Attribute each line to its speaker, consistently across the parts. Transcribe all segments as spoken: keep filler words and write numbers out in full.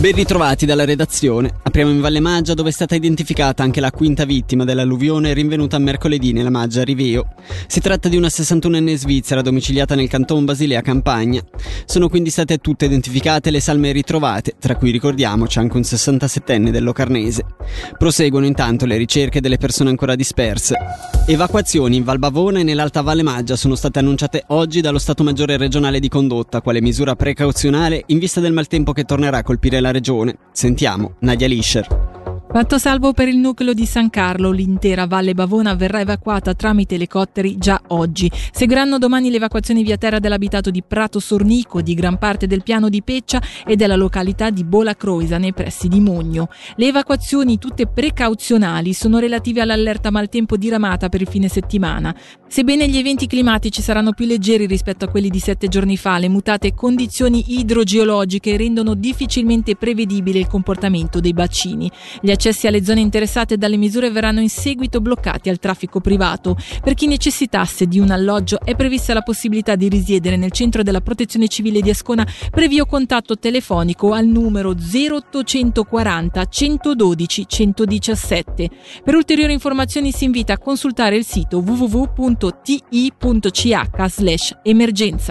Speaker 1: Ben ritrovati dalla redazione. Apriamo in Valle Maggia, dove è stata identificata anche la quinta vittima dell'alluvione rinvenuta mercoledì nella Maggia a Riveo. Si tratta di una sessantunenne svizzera domiciliata nel canton Basilea Campagna. Sono quindi state tutte identificate le salme ritrovate, tra cui ricordiamo c'è anche un sessantasettenne del Locarnese. Proseguono intanto le ricerche delle persone ancora disperse. Evacuazioni in Val Bavona e nell'Alta Valle Maggia sono state annunciate oggi dallo Stato Maggiore regionale di Condotta quale misura precauzionale in vista del maltempo che tornerà a colpire la regione. Sentiamo Nadia Lischer.
Speaker 2: Fatto salvo per il nucleo di San Carlo, l'intera Valle Bavona verrà evacuata tramite elicotteri già oggi. Seguiranno domani le evacuazioni via terra dell'abitato di Prato Sornico, di gran parte del piano di Peccia e della località di Bola Croisa nei pressi di Mugno. Le evacuazioni, tutte precauzionali, sono relative all'allerta maltempo diramata per il fine settimana. Sebbene gli eventi climatici saranno più leggeri rispetto a quelli di sette giorni fa, le mutate condizioni idrogeologiche rendono difficilmente prevedibile il comportamento dei bacini. Gli accessi alle zone interessate dalle misure verranno in seguito bloccati al traffico privato. Per chi necessitasse di un alloggio è prevista la possibilità di risiedere nel centro della Protezione Civile di Ascona previo contatto telefonico al numero zero ottocentoquaranta centododici centodiciassette. Per ulteriori informazioni si invita a consultare il sito w w w punto t i punto c h slash emergenza.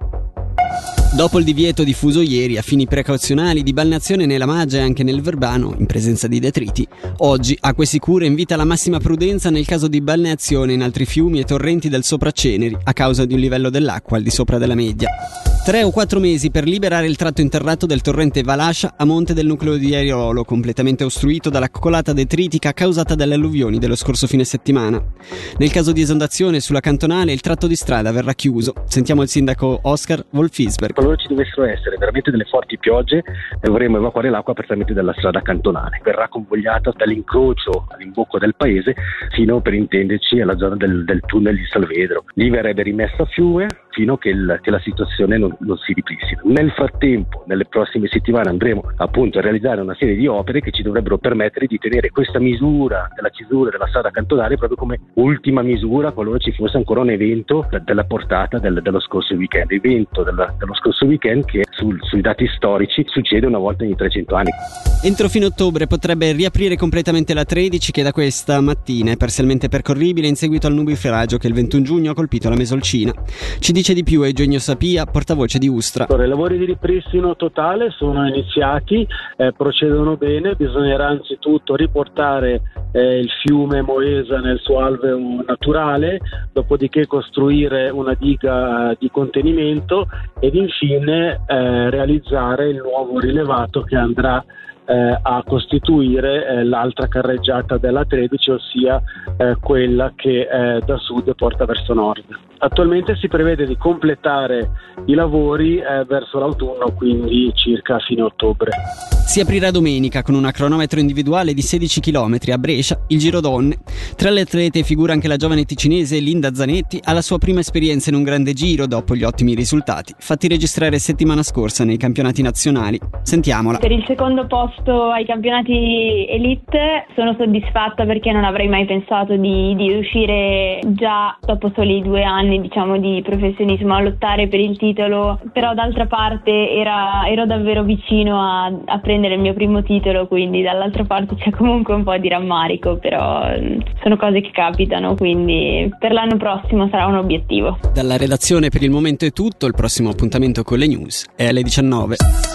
Speaker 1: Dopo il divieto diffuso ieri a fini precauzionali di balneazione nella Maggia e anche nel Verbano, in presenza di detriti, oggi Acque Sicure invita alla massima prudenza nel caso di balneazione in altri fiumi e torrenti del Sopraceneri a causa di un livello dell'acqua al di sopra della media. Tre o quattro mesi per liberare il tratto interrato del torrente Valascia a monte del nucleo di Aiolo, completamente ostruito dalla colata detritica causata dalle alluvioni dello scorso fine settimana. Nel caso di esondazione sulla cantonale il tratto di strada verrà chiuso. Sentiamo il sindaco Oscar Wolfisberg.
Speaker 3: Qualora ci dovessero essere veramente delle forti piogge, dovremo evacuare l'acqua prettamente dalla strada cantonale. Verrà convogliata dall'incrocio all'imbocco del paese fino, per intenderci, alla zona del, del tunnel di Salvedro. Lì verrebbe rimessa a fiume fino che, il, che la situazione non, non si ripristina. Nel frattempo, nelle prossime settimane andremo appunto a realizzare una serie di opere che ci dovrebbero permettere di tenere questa misura della chiusura della strada cantonale proprio come ultima misura qualora ci fosse ancora un evento della portata del, dello scorso weekend. Evento della, dello scorso weekend che sul, sui dati storici succede una volta ogni trecento anni.
Speaker 1: Entro fine ottobre potrebbe riaprire completamente la tredici, che da questa mattina è parzialmente percorribile in seguito al nubifragio che il ventuno giugno ha colpito la Mesolcina. Ci dice di più Eugenio Sapia, portavoce di Ustra.
Speaker 4: Allora, i lavori di ripristino totale sono iniziati, eh, procedono bene. Bisognerà anzitutto riportare eh, il fiume Moesa nel suo alveo naturale, dopodiché costruire una diga di contenimento ed infine eh, realizzare il nuovo rilevato che andrà Eh, a costituire eh, l'altra carreggiata della tredici, ossia eh, quella che eh, da sud porta verso nord. Attualmente si prevede di completare i lavori eh, verso l'autunno, quindi circa a fine ottobre.
Speaker 1: Si aprirà domenica con una cronometro individuale di sedici chilometri a Brescia, il Giro Donne. Tra le atlete figura anche la giovane ticinese Linda Zanetti, alla sua prima esperienza in un grande giro dopo gli ottimi risultati fatti registrare settimana scorsa nei campionati nazionali. Sentiamola.
Speaker 5: Per il secondo posto ai campionati elite sono soddisfatta perché non avrei mai pensato di, di riuscire già dopo soli due anni diciamo di professionismo a lottare per il titolo, però d'altra parte era, ero davvero vicino a, a prendere il mio primo titolo, quindi dall'altra parte c'è comunque un po' di rammarico, però sono cose che capitano, quindi per l'anno prossimo sarà un obiettivo.
Speaker 1: Dalla redazione per il momento è tutto, il prossimo appuntamento con le news è alle diciannove.